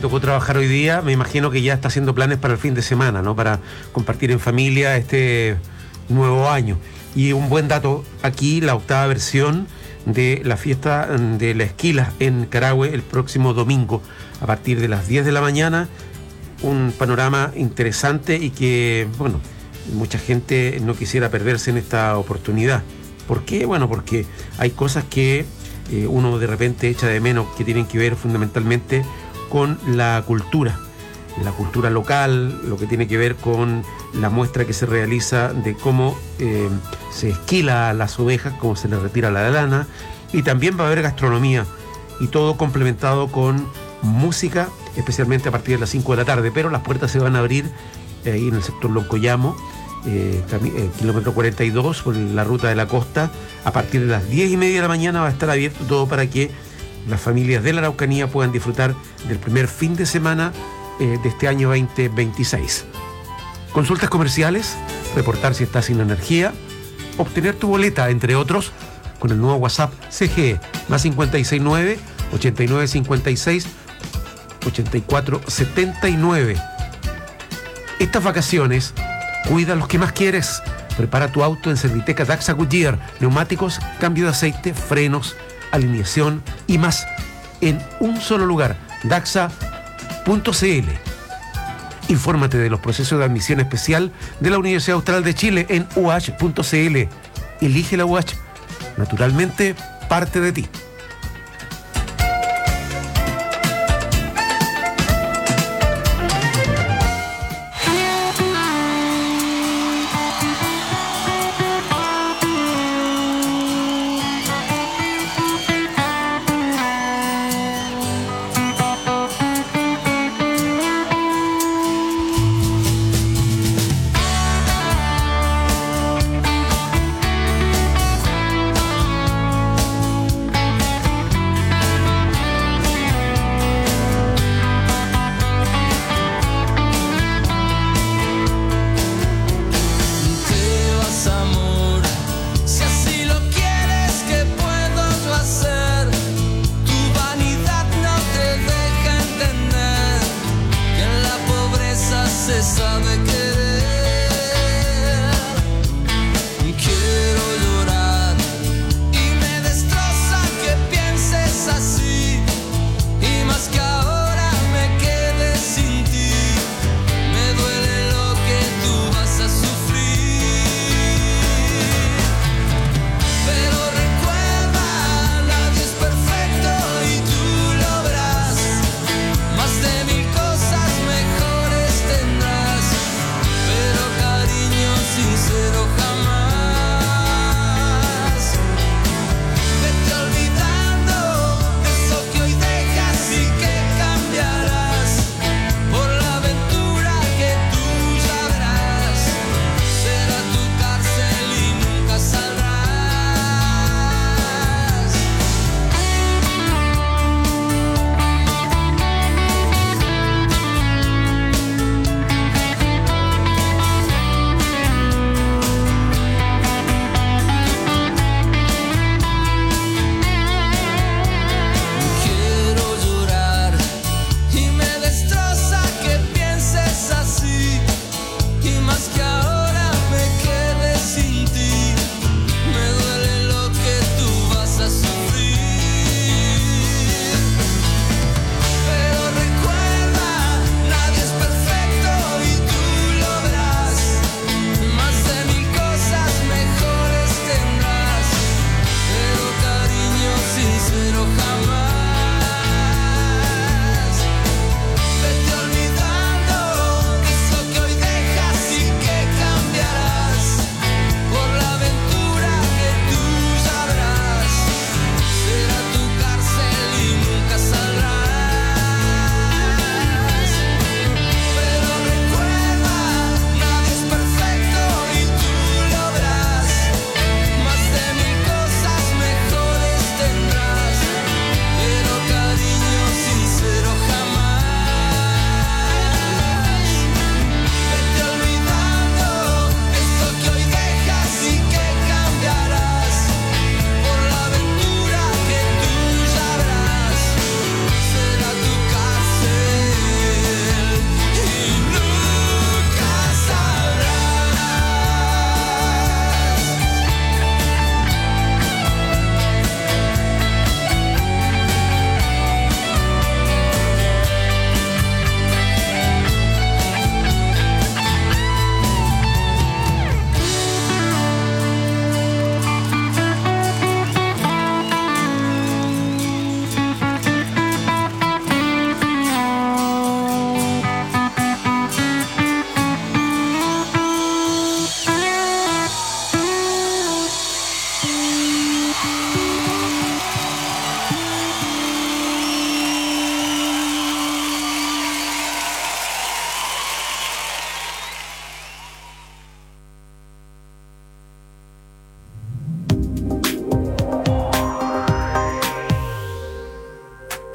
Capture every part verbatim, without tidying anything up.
tocó trabajar hoy día, me imagino que ya está haciendo planes para el fin de semana, ¿no? Para compartir en familia este nuevo año. Y un buen dato aquí, la octava versión de la fiesta de la Esquila en Carahue el próximo domingo a partir de las diez de la mañana. Un panorama interesante y que, bueno, mucha gente no quisiera perderse en esta oportunidad. ¿Por qué? Bueno, porque hay cosas que eh, uno de repente echa de menos que tienen que ver fundamentalmente con la cultura, la cultura local, lo que tiene que ver con la muestra que se realiza de cómo eh, se esquila a las ovejas, cómo se les retira la lana, y también va a haber gastronomía, y todo complementado con música, especialmente a partir de las cinco de la tarde, pero las puertas se van a abrir eh, ahí en el sector Loncoyamo, eh, el kilómetro cuarenta y dos, por la ruta de la costa. A partir de las diez y media de la mañana va a estar abierto todo para que las familias de la Araucanía puedan disfrutar del primer fin de semana eh, de este año veinte veintiséis. Consultas comerciales, reportar si estás sin energía, obtener tu boleta, entre otros, con el nuevo WhatsApp C G E, más cincuenta y seis nueve, ochenta y nueve cincuenta y seis, ochenta y cuatro setenta y nueve. Estas vacaciones, cuida los que más quieres. Prepara tu auto en Serviteca Daxa Goodyear, neumáticos, cambio de aceite, frenos, alineación y más en un solo lugar, daxa punto c l. Infórmate de los procesos de admisión especial de la Universidad Austral de Chile en u h punto c l. Elige la U H, naturalmente parte de ti.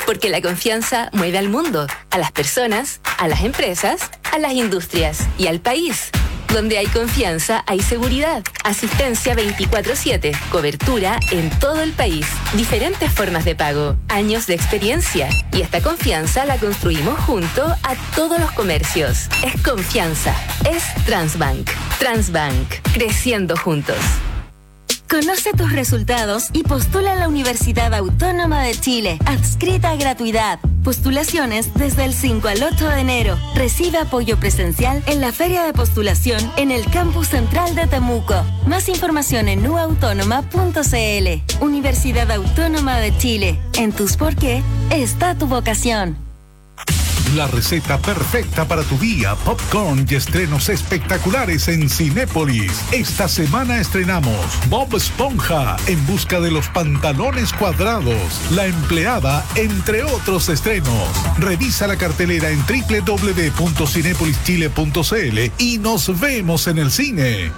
Porque la confianza mueve al mundo, a las personas, a las empresas, a las industrias y al país. Donde hay confianza, hay seguridad. Asistencia veinticuatro siete. Cobertura en todo el país. Diferentes formas de pago. Años de experiencia. Y esta confianza la construimos junto a todos los comercios. Es confianza. Es Transbank. Transbank. Creciendo juntos. Conoce tus resultados y postula a la Universidad Autónoma de Chile. Adscrita a gratuidad. Postulaciones desde el cinco al ocho de enero. Recibe apoyo presencial en la feria de postulación en el campus central de Temuco. Más información en u autónoma punto c l. Universidad Autónoma de Chile. En tus por qué está tu vocación. La receta perfecta para tu día, popcorn y estrenos espectaculares en Cinépolis. Esta semana estrenamos Bob Esponja en busca de los pantalones cuadrados, La empleada, entre otros estrenos. Revisa la cartelera en doble u doble u doble u punto cinépolis chile punto c l y nos vemos en el cine.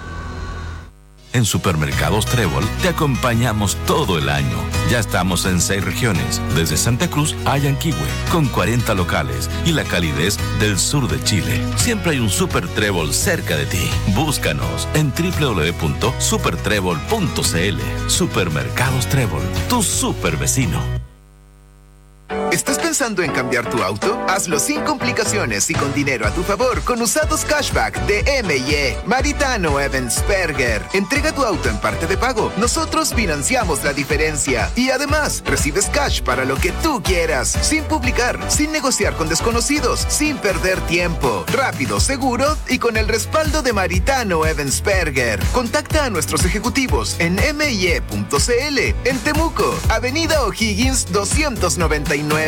En Supermercados Trébol te acompañamos todo el año. Ya estamos en seis regiones, desde Santa Cruz a Yanquihue, con cuarenta locales y la calidez del sur de Chile. Siempre hay un Super Trébol cerca de ti. Búscanos en doble u doble u doble u punto super trébol punto c l. Supermercados Trébol, tu super vecino. ¿Estás pensando en cambiar tu auto? Hazlo sin complicaciones y con dinero a tu favor con usados cashback de M y E. Maritano Evansperger. Entrega tu auto en parte de pago. Nosotros financiamos la diferencia. Y además, recibes cash para lo que tú quieras. Sin publicar, sin negociar con desconocidos, sin perder tiempo. Rápido, seguro y con el respaldo de Maritano Evansperger. Contacta a nuestros ejecutivos en eme y e punto c l. En Temuco, Avenida O'Higgins doscientos noventa y nueve.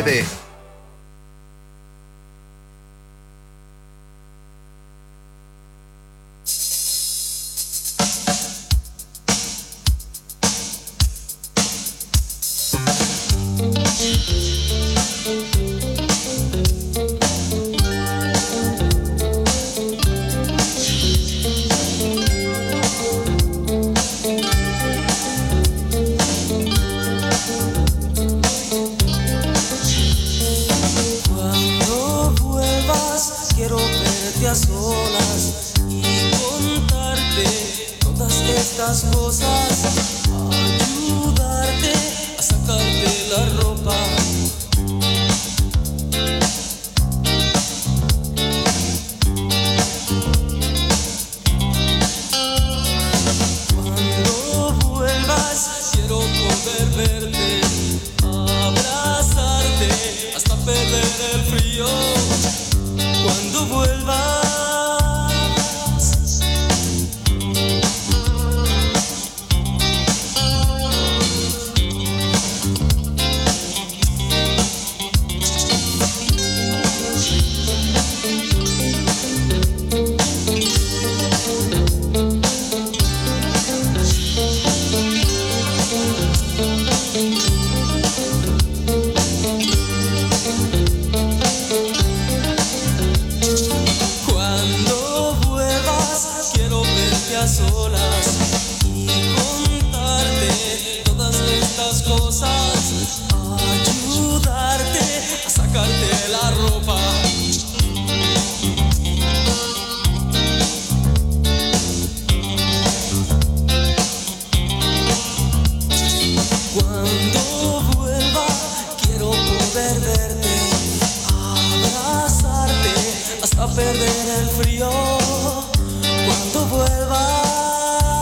Perder el frío cuando vuelvas.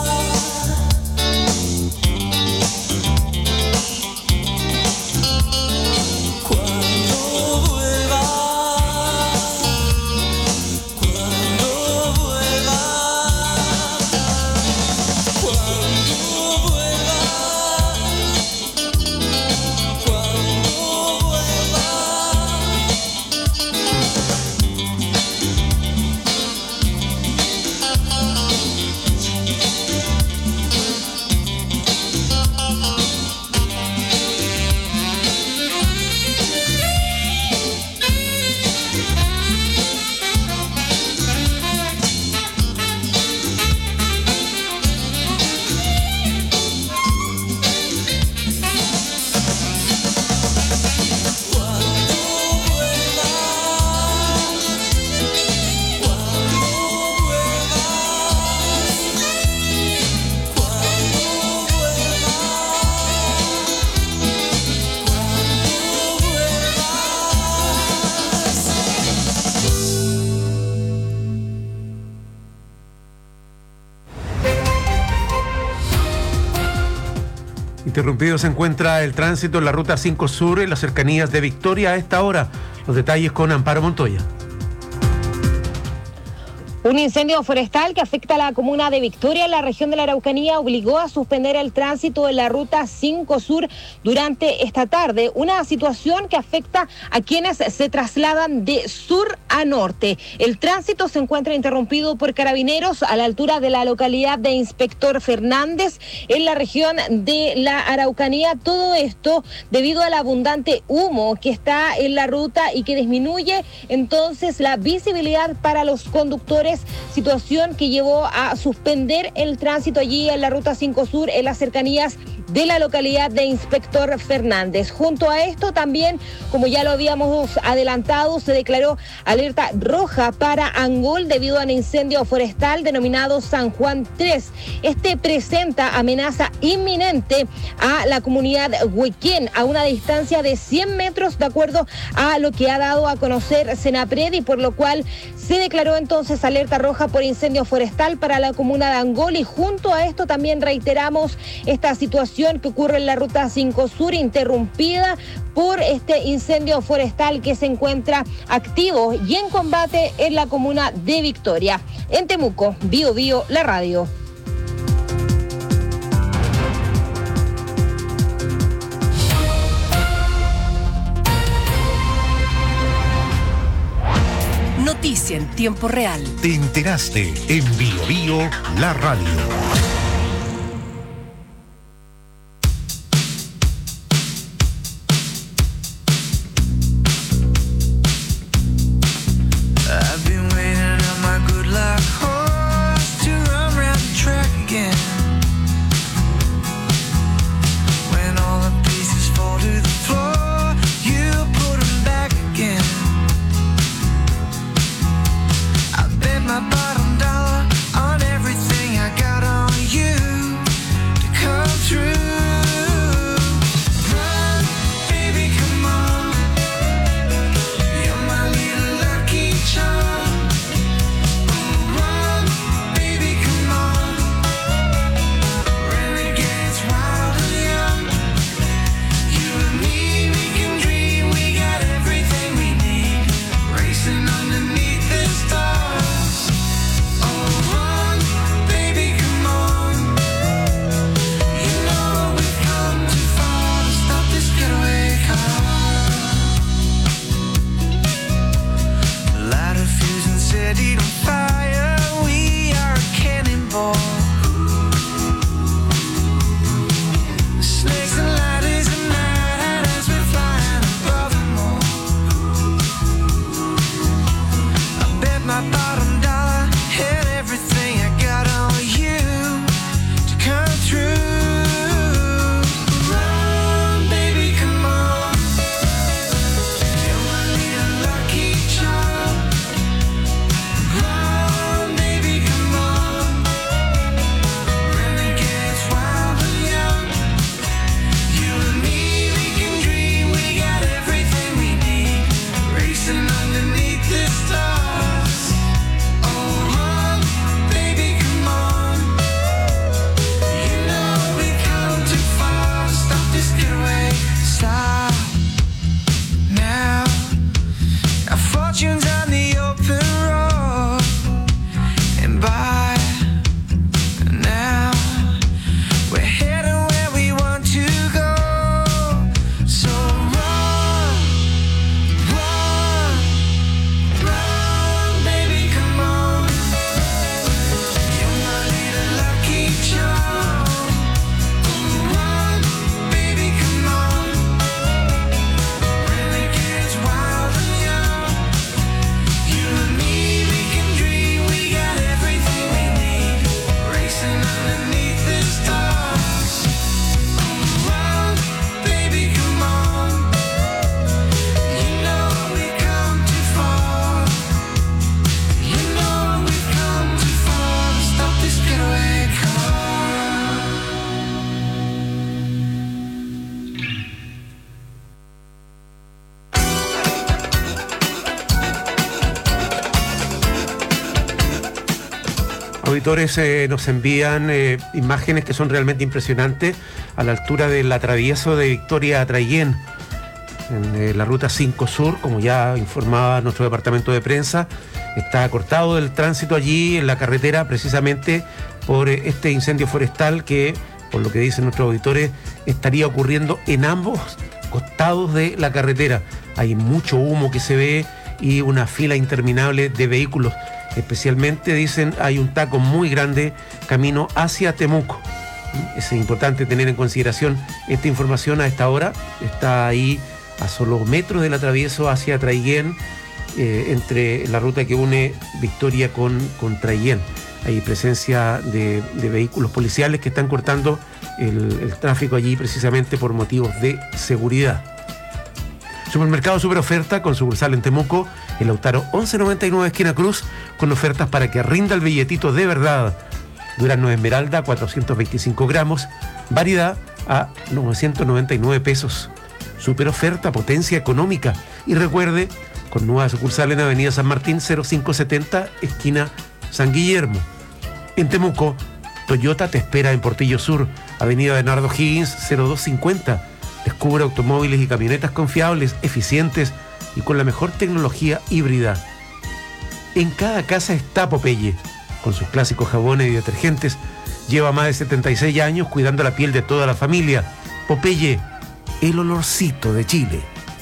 Interrumpido se encuentra el tránsito en la ruta cinco Sur, en las cercanías de Victoria a esta hora. Los detalles con Amparo Montoya. Un incendio forestal que afecta a la comuna de Victoria en la región de la Araucanía obligó a suspender el tránsito en la ruta cinco Sur durante esta tarde, una situación que afecta a quienes se trasladan de sur a norte. El tránsito se encuentra interrumpido por carabineros a la altura de la localidad de Inspector Fernández en la región de la Araucanía. Todo esto debido al abundante humo que está en la ruta y que disminuye entonces la visibilidad para los conductores, situación que llevó a suspender el tránsito allí en la ruta cinco Sur en las cercanías de la localidad de Inspector Fernández. Junto a esto también, como ya lo habíamos adelantado, se declaró alerta roja para Angol debido a un incendio forestal denominado San Juan tres. Este presenta amenaza inminente a la comunidad Huequén a una distancia de cien metros, de acuerdo a lo que ha dado a conocer Senapred, y por lo cual se declaró entonces alerta roja por incendio forestal para la comuna de Angol. Y junto a esto también reiteramos esta situación que ocurre en la ruta cinco Sur, interrumpida por este incendio forestal que se encuentra activo y en combate en la comuna de Victoria. En Temuco, Bio Bio, la radio. Noticia en tiempo real. Te enteraste en Bio Bio, la radio. My bottom dollar on everything I got on you. auditores eh, nos envían eh, imágenes que son realmente impresionantes a la altura del atravieso de Victoria a Traillén, en eh, la ruta cinco Sur, como ya informaba nuestro departamento de prensa. Está cortado el tránsito allí en la carretera precisamente por eh, este incendio forestal que, por lo que dicen nuestros auditores, estaría ocurriendo en ambos costados de la carretera. Hay mucho humo que se ve y una fila interminable de vehículos. Especialmente, dicen, hay un taco muy grande camino hacia Temuco. Es importante tener en consideración esta información a esta hora. Está ahí a solo metros del atravieso hacia Traillén, eh, entre la ruta que une Victoria con, con Traillén. Hay presencia de, de vehículos policiales que están cortando el, el tráfico allí precisamente por motivos de seguridad. Supermercado Super Oferta con sucursal en Temuco, el Lautaro once noventa y nueve esquina Cruz, con ofertas para que rinda el billetito de verdad. Durazno Esmeralda, cuatrocientos veinticinco gramos, variedad a novecientos noventa y nueve pesos. Super Oferta, potencia económica. Y recuerde, con nueva sucursal en Avenida San Martín, cero cinco setenta, esquina San Guillermo. En Temuco, Toyota te espera en Portillo Sur, Avenida Bernardo Higgins, cero dos cincuenta. Descubre automóviles y camionetas confiables, eficientes y con la mejor tecnología híbrida. En cada casa está Popeye, con sus clásicos jabones y detergentes. Lleva más de setenta y seis años cuidando la piel de toda la familia. Popeye, el olorcito de Chile.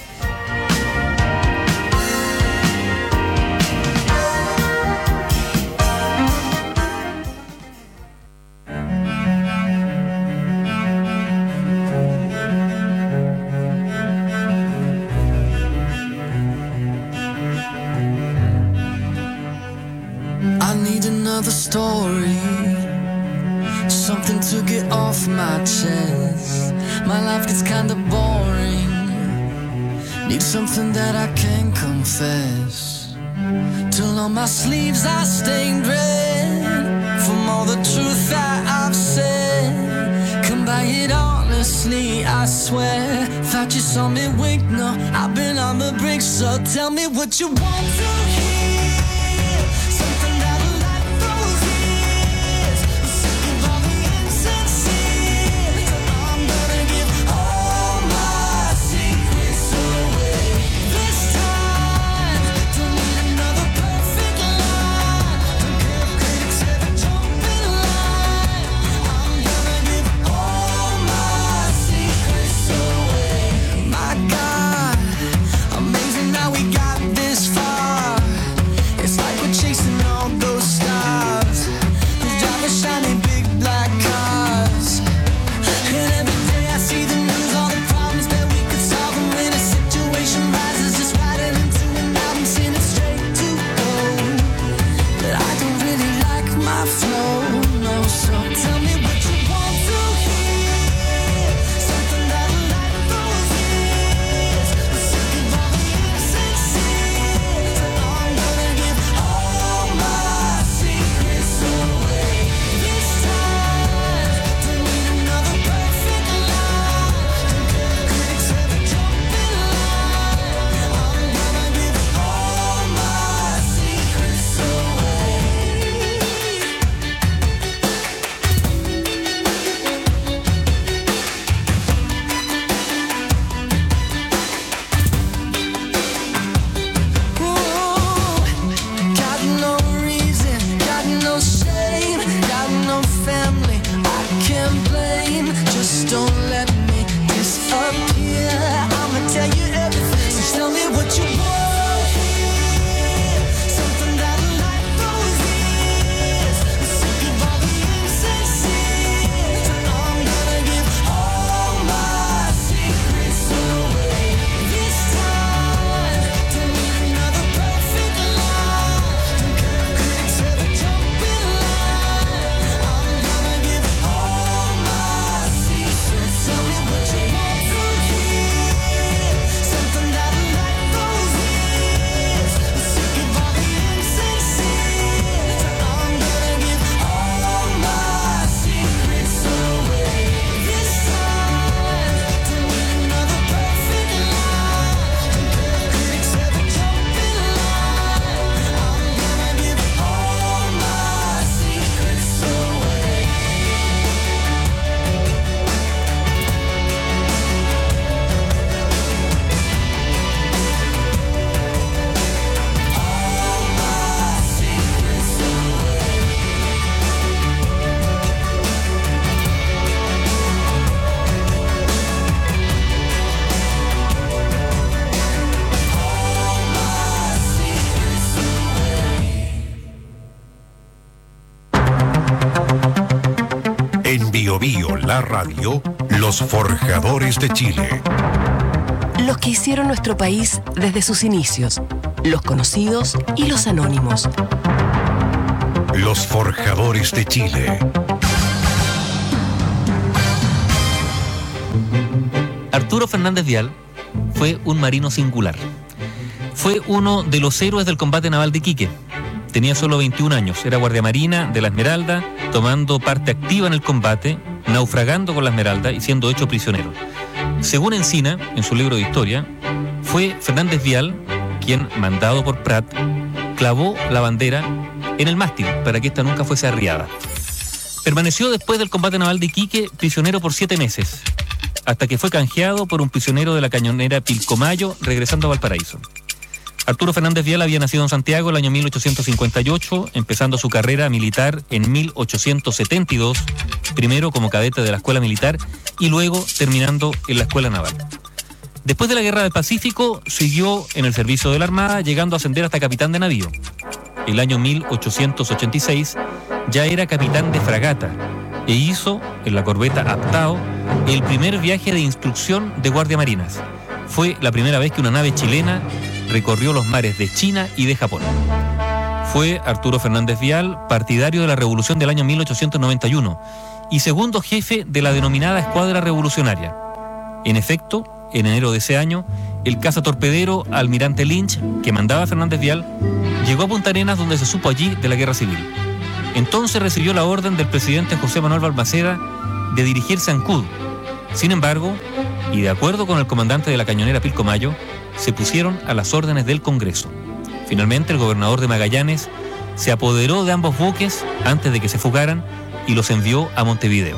Story, something to get off my chest. My life gets kinda boring. Need something that I can confess. Till on my sleeves I stained red from all the truth that I've said. Come by it honestly, I swear. Thought you saw me wink, no, I've been on the brink. So tell me what you want to hear. Bio Bio, la radio, los forjadores de Chile. Los que hicieron nuestro país desde sus inicios, los conocidos y los anónimos. Los forjadores de Chile. Arturo Fernández Vial fue un marino singular. Fue uno de los héroes del combate naval de Iquique. Tenía solo veintiún años, era guardia marina de la Esmeralda, tomando parte activa en el combate, naufragando con la Esmeralda y siendo hecho prisionero. Según Encina, en su libro de historia, fue Fernández Vial quien, mandado por Prat, clavó la bandera en el mástil para que ésta nunca fuese arriada. Permaneció después del combate naval de Iquique prisionero por siete meses, hasta que fue canjeado por un prisionero de la cañonera Pilcomayo regresando a Valparaíso. Arturo Fernández Vial había nacido en Santiago el año mil ochocientos cincuenta y ocho, empezando su carrera militar en mil ochocientos setenta y dos, primero como cadete de la Escuela Militar y luego terminando en la Escuela Naval. Después de la Guerra del Pacífico, siguió en el servicio de la Armada, llegando a ascender hasta capitán de navío. El año mil ochocientos ochenta y seis ya era capitán de fragata e hizo, en la corbeta Aptao, el primer viaje de instrucción de guardia marinas. Fue la primera vez que una nave chilena recorrió los mares de China y de Japón. Fue Arturo Fernández Vial partidario de la Revolución del año mil ochocientos noventa y uno y segundo jefe de la denominada Escuadra Revolucionaria. En efecto, en enero de ese año, el cazatorpedero Almirante Lynch, que mandaba a Fernández Vial, llegó a Punta Arenas, donde se supo allí de la Guerra Civil. Entonces recibió la orden del presidente José Manuel Balmaceda de dirigirse a Ancud. Sin embargo, y de acuerdo con el comandante de la cañonera Pilcomayo, se pusieron a las órdenes del Congreso. Finalmente, el gobernador de Magallanes se apoderó de ambos buques antes de que se fugaran y los envió a Montevideo.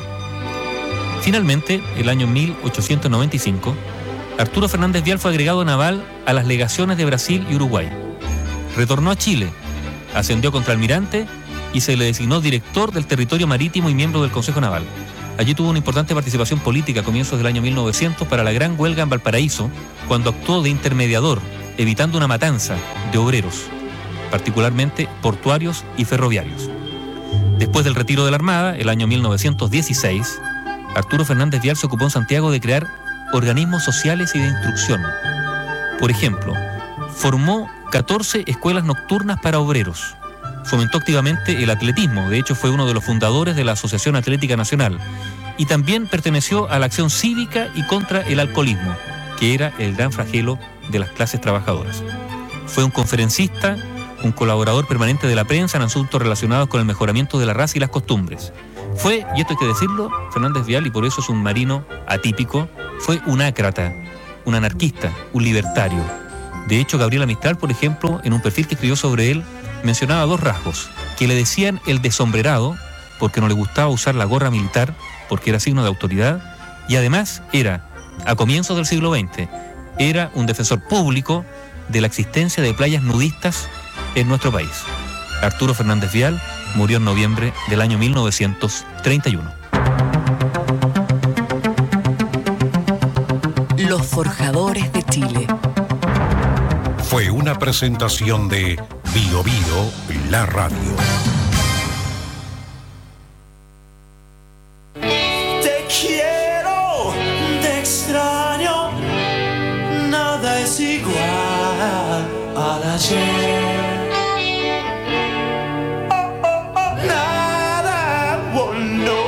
Finalmente, el año mil ochocientos noventa y cinco, Arturo Fernández Vial fue agregado naval a las legaciones de Brasil y Uruguay. Retornó a Chile, ascendió contraalmirante y se le designó director del territorio marítimo y miembro del Consejo Naval. Allí tuvo una importante participación política a comienzos del año mil novecientos para la gran huelga en Valparaíso, cuando actuó de intermediador, evitando una matanza de obreros, particularmente portuarios y ferroviarios. Después del retiro de la Armada, el año mil novecientos dieciséis, Arturo Fernández Vial se ocupó en Santiago de crear organismos sociales y de instrucción. Por ejemplo, formó catorce escuelas nocturnas para obreros. Fomentó activamente el atletismo, de hecho fue uno de los fundadores de la Asociación Atlética Nacional, y también perteneció a la acción cívica y contra el alcoholismo, que era el gran flagelo de las clases trabajadoras. Fue un conferencista, un colaborador permanente de la prensa en asuntos relacionados con el mejoramiento de la raza y las costumbres. Fue, y esto hay que decirlo, Fernández Vial, y por eso es un marino atípico, fue un ácrata, un anarquista, un libertario. De hecho, Gabriela Mistral, por ejemplo, en un perfil que escribió sobre él, mencionaba dos rasgos, que le decían el desombrerado, porque no le gustaba usar la gorra militar, porque era signo de autoridad, y además era, a comienzos del siglo veinte, era un defensor público de la existencia de playas nudistas en nuestro país. Arturo Fernández Vial murió en noviembre del año mil novecientos treinta y uno. Los forjadores de Chile. Fue una presentación de Bio Bio, la radio. Te quiero, te extraño, nada es igual al ayer. Oh, oh, oh, nada, oh, no.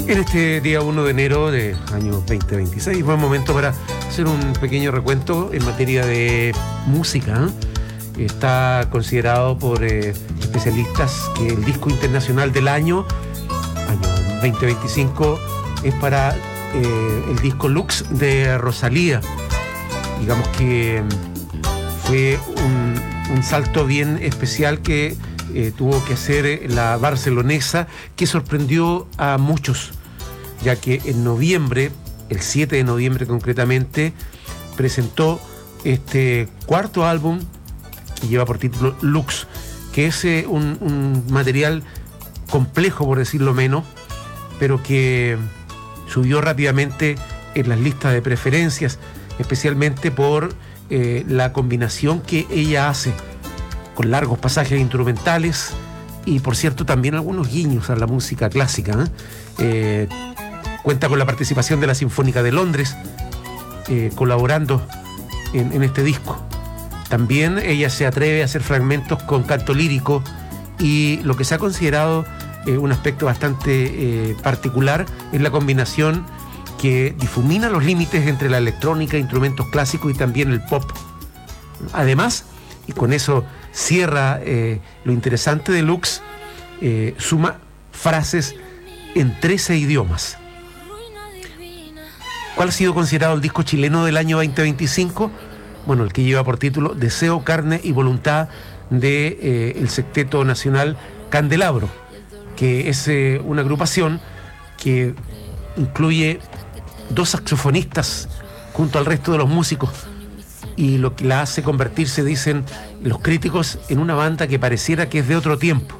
En este día uno de enero de año veinte veintiséis, buen momento para hacer un pequeño recuento en materia de música. Está considerado por eh, especialistas que el disco internacional del año, año veinte veinticinco, es para eh, el disco Lux de Rosalía. Digamos que fue un, un salto bien especial que eh, tuvo que hacer la barcelonesa, que sorprendió a muchos, ya que en noviembre, el siete de noviembre concretamente, presentó este cuarto álbum que lleva por título Lux, que es eh, un, un material complejo, por decirlo menos, pero que subió rápidamente en las listas de preferencias, especialmente por eh, la combinación que ella hace con largos pasajes instrumentales y, por cierto, también algunos guiños a la música clásica. ¿eh? Eh, cuenta con la participación de la Sinfónica de Londres, eh, colaborando en, en este disco. También ella se atreve a hacer fragmentos con canto lírico y lo que se ha considerado eh, un aspecto bastante eh, particular es la combinación que difumina los límites entre la electrónica, instrumentos clásicos y también el pop. Además, y con eso cierra eh, lo interesante de Lux, eh, suma frases en trece idiomas. ¿Cuál ha sido considerado el disco chileno del año veinte veinticinco? Bueno, el que lleva por título Deseo, Carne y Voluntad de eh, el Sexteto Nacional Candelabro, que es eh, una agrupación que incluye dos saxofonistas junto al resto de los músicos, y lo que la hace convertirse, dicen los críticos, en una banda que pareciera que es de otro tiempo.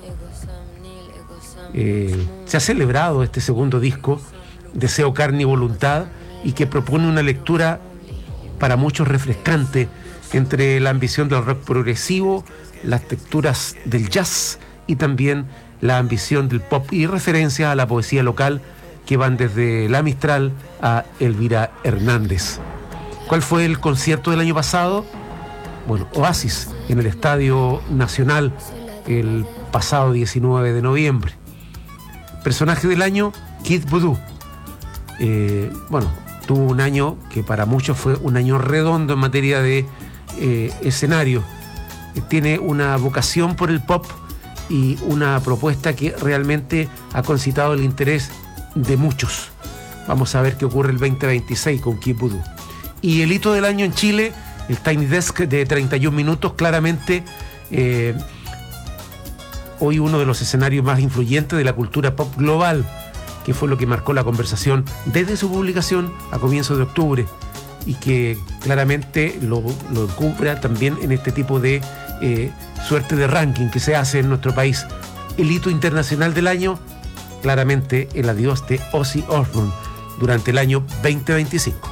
Eh, se ha celebrado este segundo disco, Deseo, Carne y Voluntad, y que propone una lectura para muchos refrescante entre la ambición del rock progresivo, las texturas del jazz y también la ambición del pop y referencias a la poesía local que van desde La Mistral a Elvira Hernández. ¿Cuál fue el concierto del año pasado? Bueno, Oasis, en el Estadio Nacional, el pasado diecinueve de noviembre. Personaje del año, Kid Voodoo. Eh, bueno, tuvo un año que para muchos fue un año redondo en materia de eh, escenario. Eh, tiene una vocación por el pop y una propuesta que realmente ha concitado el interés de muchos. Vamos a ver qué ocurre el veinte veintiséis con Kid Voodoo. Y el hito del año en Chile, el Tiny Desk de treinta y un minutos, claramente eh, hoy uno de los escenarios más influyentes de la cultura pop global, que fue lo que marcó la conversación desde su publicación a comienzos de octubre y que claramente lo, lo encumbra también en este tipo de eh, suerte de ranking que se hace en nuestro país. El hito internacional del año, claramente el adiós de Ozzy Osbourne durante el año veinte veinticinco.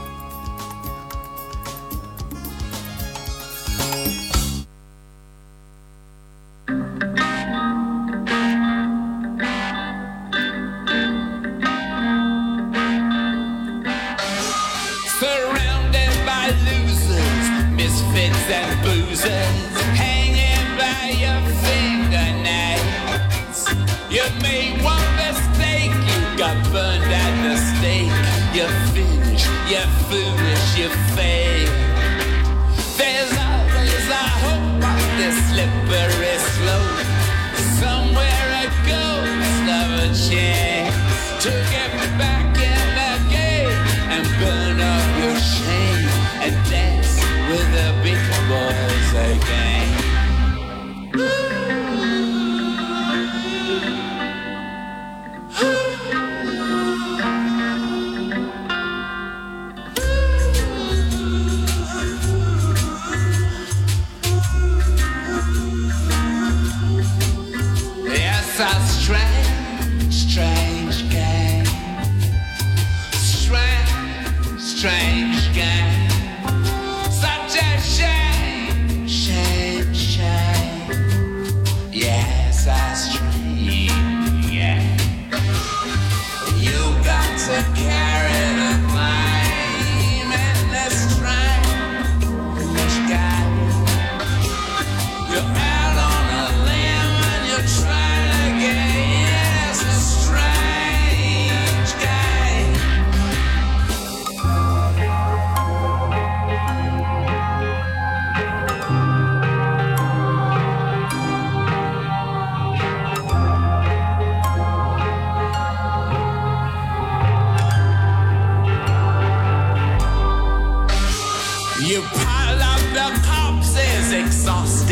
You're out on a limb and you're trying again.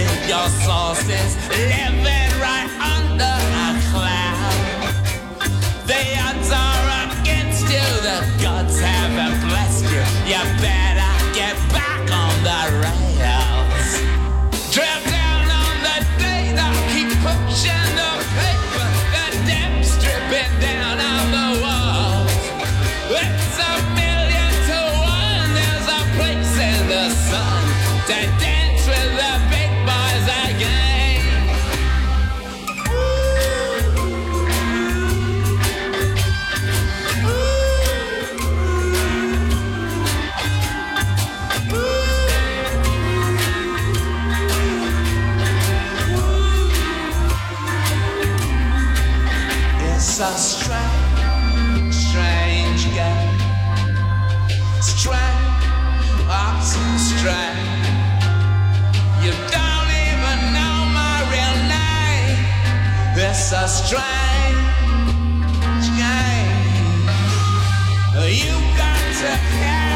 with your sources, living right under a cloud. The odds are against you, the gods haven't blessed you. You better get back on the rails. Drill down on the data, keep pushing the paper, the depths dripping down on the walls. It's a million to one, there's a place in the sun to dance with the big boys again. It's a strange, strange game. Strange, oh, so strange. You don't even know my real name. It's a strange game. You got to care.